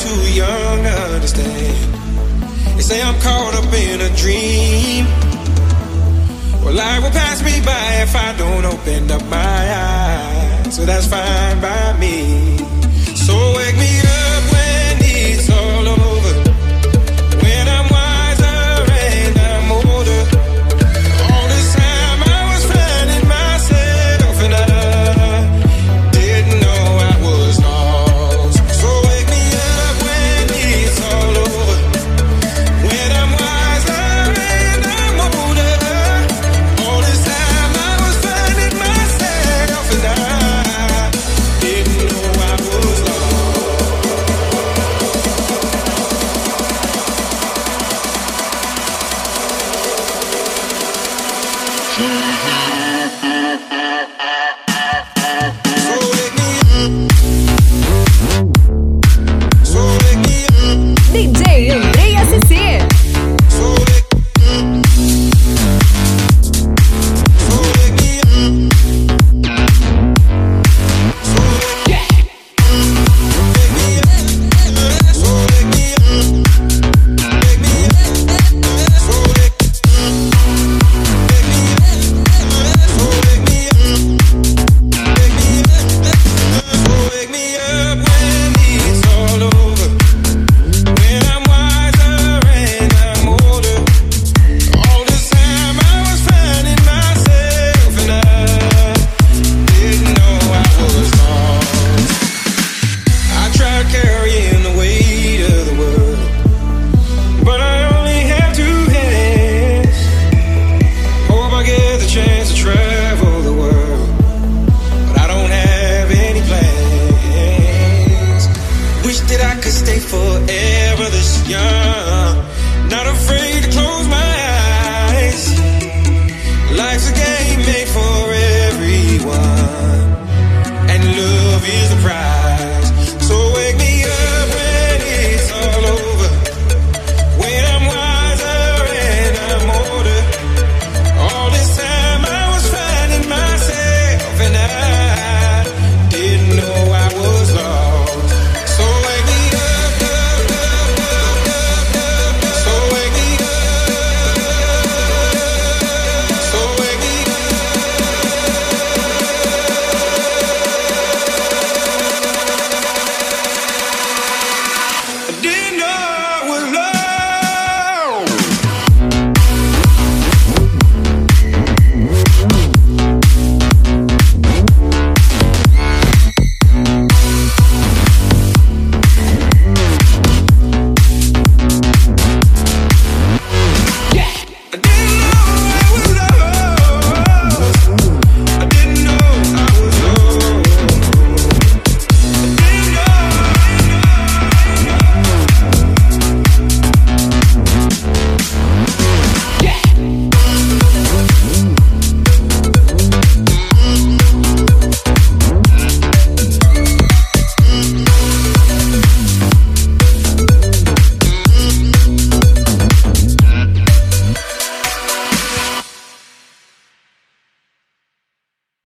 too young to understand. They say I'm caught up in a dream. Well, life will pass me by if I don't open up my eyes. So that's fine by me. So wake me up when it's all over, when I'm wiser and I'm older. All this time I was finding myself and I didn't know I was lost. So wake me up when it's all over, when I'm wiser and I'm older. All this time I was finding myself and I didn't know I was lost. DJ Andrei SC. Life's a game made for everyone, and love is the prize.